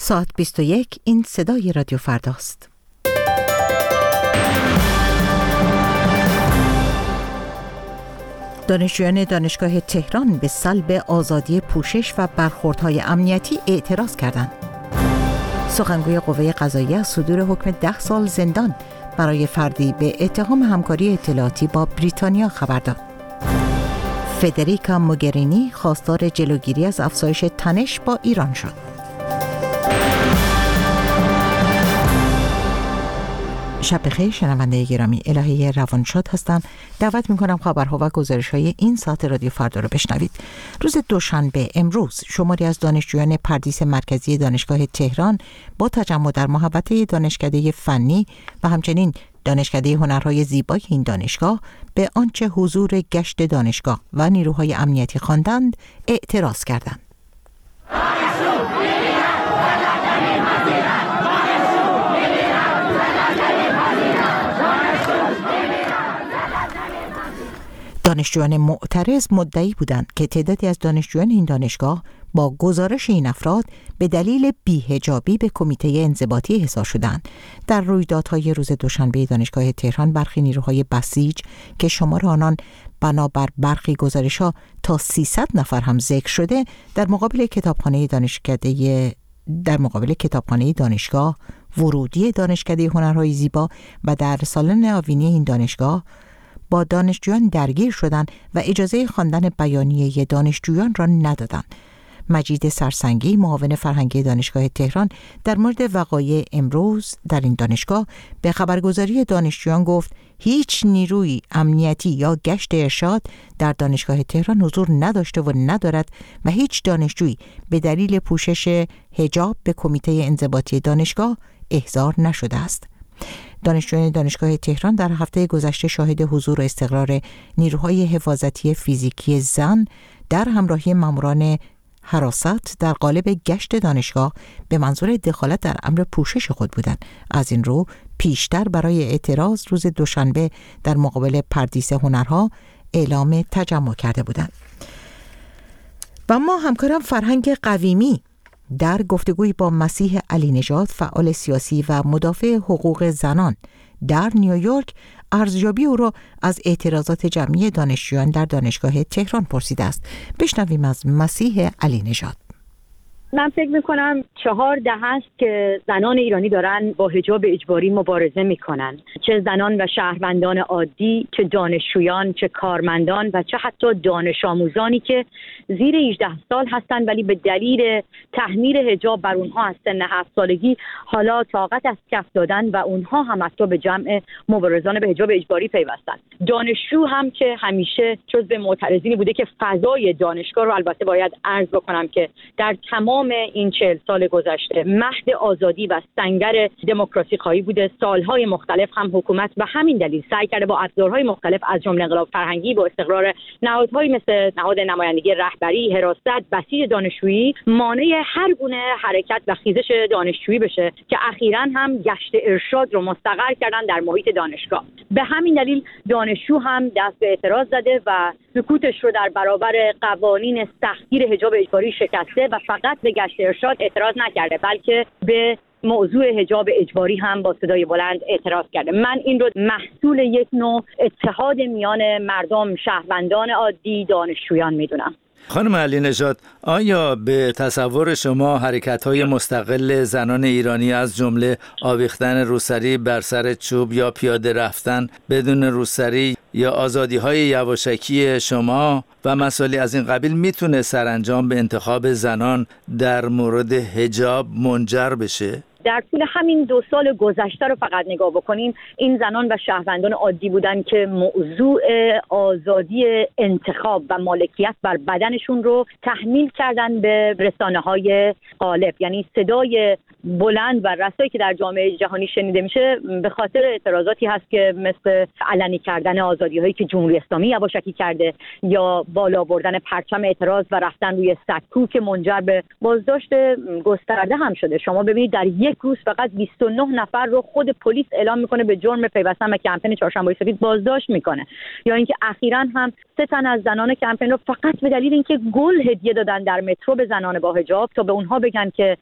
ساعت 21 این صدای رادیو فرداست. دانشجویان دانشگاه تهران به سلب آزادی پوشش و برخوردهای امنیتی اعتراض کردند. سخنگوی قوه قضاییه از صدور حکم 10 سال زندان برای فردی به اتهام همکاری اطلاعاتی با بریتانیا خبر داد. فدریکا موگرینی خواستار جلوگیری از افزایش تنش با ایران شد. شب بخیر شنونده گرامی، الهه روانشاد هستم. دعوت میکنم خبرها و گزارش‌های این ساعت رادیو فردا رو بشنوید. روز دوشنبه امروز شماری از دانشجویان پردیس مرکزی دانشگاه تهران با تجمع در محوطه دانشکده فنی و همچنین دانشکده هنرهای زیبای این دانشگاه به آنچه حضور گشت دانشگاه و نیروهای امنیتی خواندند اعتراض کردند. دانشجویان معترض مدعی بودند که تعدادی از دانشجویان این دانشگاه با گزارش این افراد به دلیل بی‌حجابی به کمیته انضباطی احضار شدند. در رویدادهای روز دوشنبه دانشگاه تهران برخی نیروهای بسیج که شمار آنان بنابر برخی گزارش‌ها تا 300 نفر هم ذکر شده در مقابل کتابخانه دانشگاه، ورودی دانشکده هنرهای زیبا و در سالن آوینی این دانشگاه با دانشجویان درگیر شدند و اجازه خواندن بیانیه دانشجویان را ندادند. مجید سرسنگی، معاون فرهنگی دانشگاه تهران، در مورد وقایع امروز در این دانشگاه به خبرگزاری دانشجویان گفت هیچ نیروی امنیتی یا گشت ارشاد در دانشگاه تهران حضور نداشته و ندارد و هیچ دانشجویی به دلیل پوشش حجاب به کمیته انضباطی دانشگاه احضار نشده است. دانشجویان دانشگاه تهران در هفته گذشته شاهد حضور و استقرار نیروهای حفاظتی فیزیکی زن در همراهی ماموران حراست در قالب گشت دانشگاه به منظور دخالت در امر پوشش خود بودند. از این رو پیشتر برای اعتراض روز دوشنبه در مقابل پردیس هنرها اعلام تجمع کرده بودند. و ما همکارم فرهنگ قویمی در گفتگوی با مسیح علی نژاد، فعال سیاسی و مدافع حقوق زنان در نیویورک، ارزیابی او را از اعتراضات جمعی دانشجویان در دانشگاه تهران پرسیده است. بشنویم از مسیح علی نژاد. من فکر میکنم 4 دهه است که زنان ایرانی دارن با حجاب اجباری مبارزه میکنن، چه زنان و شهروندان عادی، چه دانشجویان، چه کارمندان و چه حتی دانش آموزانی که زیر 18 سال هستن ولی به دلیل تحمیل حجاب بر اونها از سن 7 سالگی حالا طاقت از کف دادن و اونها هم حتی به جمع مبارزان به حجاب اجباری پیوستن. دانشجو هم که همیشه جزو معترضینی بوده که فضای دانشگاه رو البته باید عرض بکنم که در تمام این 40 سال گذشته مهد آزادی و سنگر دموکراسی خواهی بوده. سالهای مختلف هم حکومت به همین دلیل سعی کرده با ابزارهای مختلف از جمله انقلاب فرهنگی با استقرار نهادهایی مثل نهاد نمایندگی رهبری، حراست، بسیج دانشجویی مانع هر گونه حرکت و خیزش دانشجویی بشه که اخیراً هم گشت ارشاد رو مستقر کردن در محیط دانشگاه. به همین دلیل دانشجو هم دست به اعتراض زده و سکوتش رو در برابر قوانین سختگیر حجاب اجباری شکسته و فقط به گشت ارشاد اعتراض نکرده بلکه به موضوع حجاب اجباری هم با صدای بلند اعتراض کرده. من این رو محصول یک نوع اتحاد میان مردم، شهروندان عادی، دانشجویان میدونم. خانم علی نژاد، آیا به تصور شما حرکت‌های مستقل زنان ایرانی از جمله آویختن روسری بر سر چوب یا پیاده رفتن بدون روسری یا آزادی‌های یواشکی شما و مسائلی از این قبیل میتونه سرانجام به انتخاب زنان در مورد حجاب منجر بشه؟ در طول همین 2 سال گذشته رو فقط نگاه بکنیم، این زنان و شهروندان عادی بودن که موضوع آزادی انتخاب و مالکیت بر بدنشون رو تحمیل کردن به رسانه‌های غالب. یعنی صدای بلند و رسایی که در جامعه جهانی شنیده میشه به خاطر اعتراضاتی هست که مثل علنی کردن آزادی‌هایی که جمهوری اسلامی یواشکی کرده یا بالا بردن پرچم اعتراض و رفتن روی سکو که منجر به بازداشت گسترده هم شده. شما ببینید در یک روز فقط 29 نفر رو خود پلیس اعلام میکنه به جرم پیوستن به کمپین چهارشنبه سفید بازداشت میکنه. یا اینکه اخیراً هم 3 تن از زنان کمپین رو فقط به دلیل اینکه گل هدیه دادن در مترو به زنان با حجاب تا به اونها بگن که